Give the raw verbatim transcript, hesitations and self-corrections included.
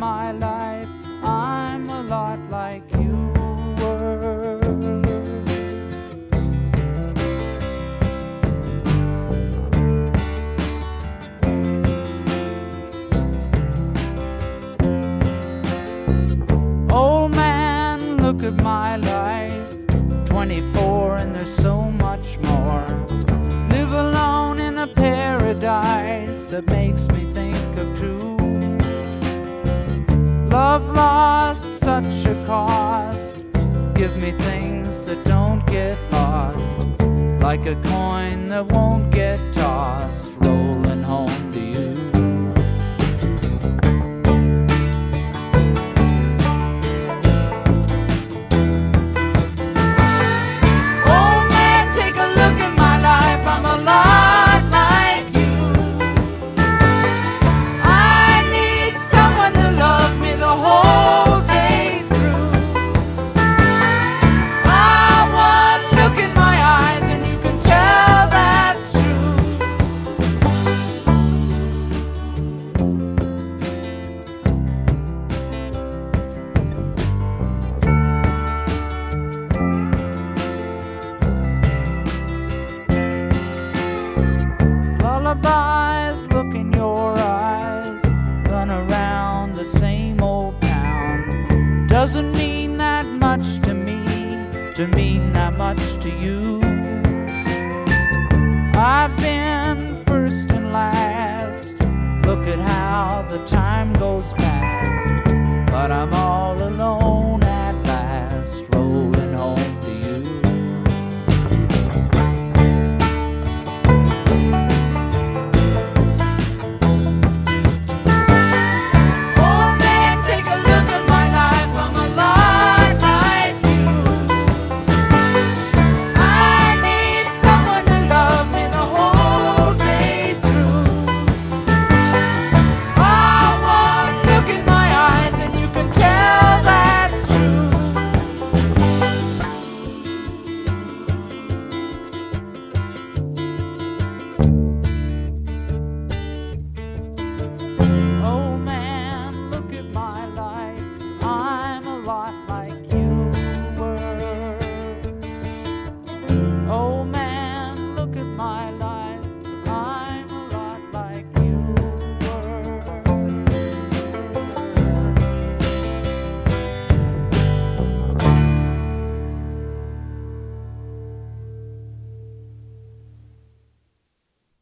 my life, I'm a lot like you were. Old man, look at my life, twenty-four and there's so much more. Live alone in a paradise that makes me think of two. Love lost, such a cost. Give me things that don't get lost, like a coin that won't get tossed, rolling home to you. Lullabies, look in your eyes, run around the same old town. Doesn't mean that much to me, to mean that much to you. I've been first and last, look at how the time goes past, but I'm all alone at last, rolling home to you. Oh man, look at my life, I'm a lot like